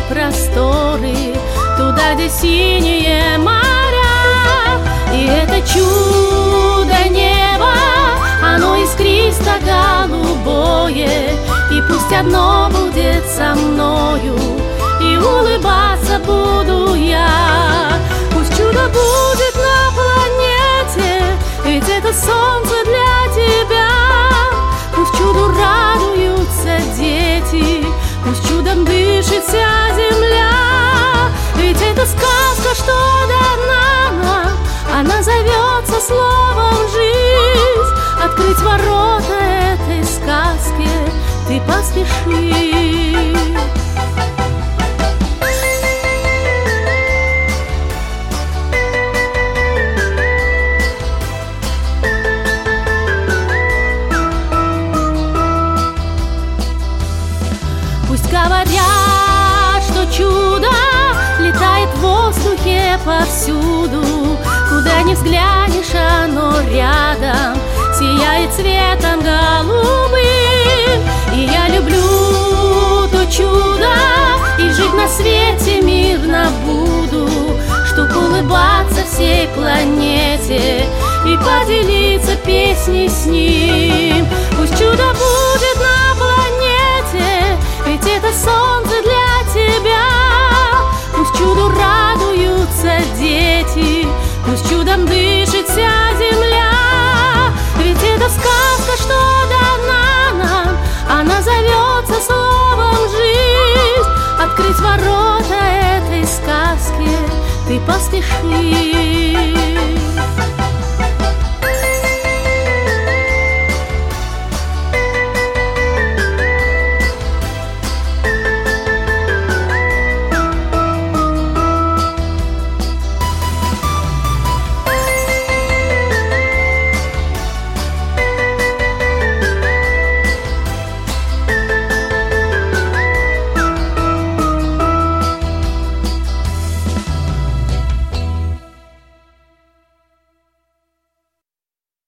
просторы, туда, где синие моря. И это чудо неба, оно искристо-голубое, и пусть одно будет со мною, и улыбаться буду я. Пусть чудо будет на планете, ведь это солнце для тебя. Пусть чуду радуются дети, пусть чудом дышит вся земля. Ведь это сказка, что дана нам, она зовется словом жизнь. Открыть ворота этой сказки ты поспеши. Пусть говорят, что чудо летает в воздухе повсюду, куда ни взглянешь, оно рядом сияет цветом голубым. И я люблю то чудо, и жить на свете мирно буду, чтоб улыбаться всей планете и поделиться песней с ним. Пусть чудо будет на планете, ведь это солнце для тебя. Пусть чуду радуются дети, пусть чудом дышит вся земля. Ведь это сказка, что дана нам, она зовется словом жизнь. Открыть ворота этой сказки ты поспеши.